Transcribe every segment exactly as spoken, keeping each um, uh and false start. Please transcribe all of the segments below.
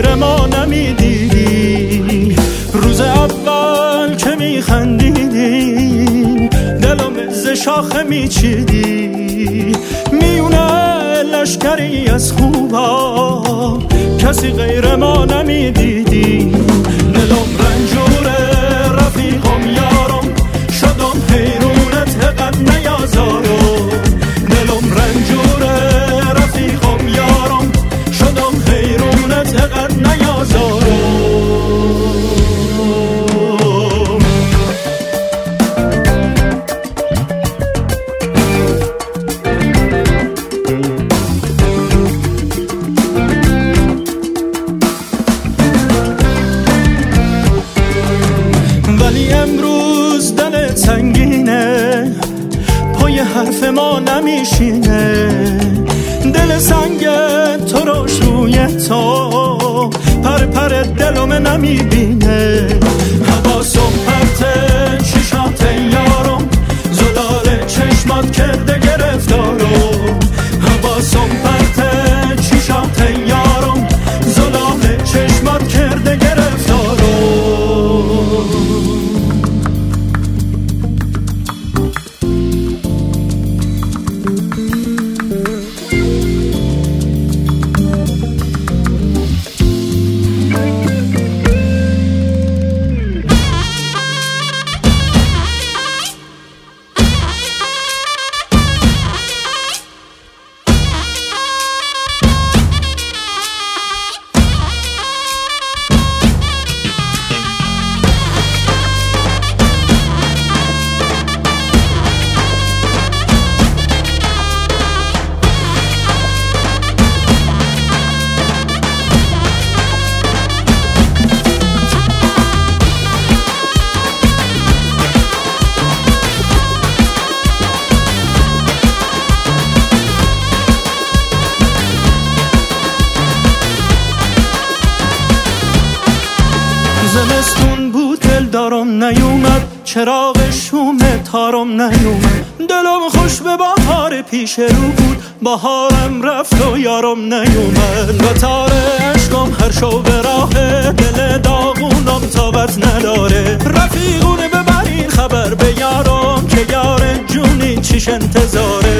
غیر ما نمیدیدی. روز اول که میخندیدی دلم ز شاخه میچیدی. میونه لشکری از خوبا کسی غیر ما نمیدیدی. دلم رنجوره رفیقم یارم شدم حیرونت قد نیازارم. دلم رنجوره رفیقم یارم شدم حیرونت قد نیازارم. ولی امروز دل سنگینه پای حرف ما نمیشینه. دل سنگ ترش روی تو پر پر دلم نمیبینه. حواسم پرته چشات یارم زلال چشمات کرده گرفتارم. حواسم پرته چشات یارم زلال چشمات کرده گرفتارم. زمستون بود دل دارم نیومد چراغ شوم تارم نیومد. دلم خوش به بهار پیش رو بود بهارم رفت و یارم نیومد. و تار عشقم هر شو به راه دل داغونم تابت نداره. رفیقونه ببرین خبر به یارم که یار جونی چیش انتظاره.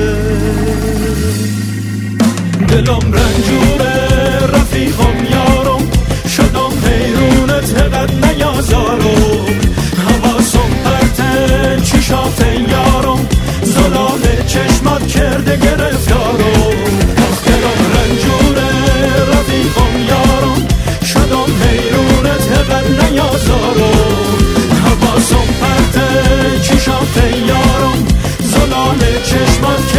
دلم رنجوره رفیقم یارم شدم حیرونت قد نیازارم. حواسم پرته چشات یارم زلال چشمات کرده گرفتارم. دلم رنجوره رفیقم یارم شدم حیرونت قد نیازارم. حواسم پرته چشات یارم زلال چشمات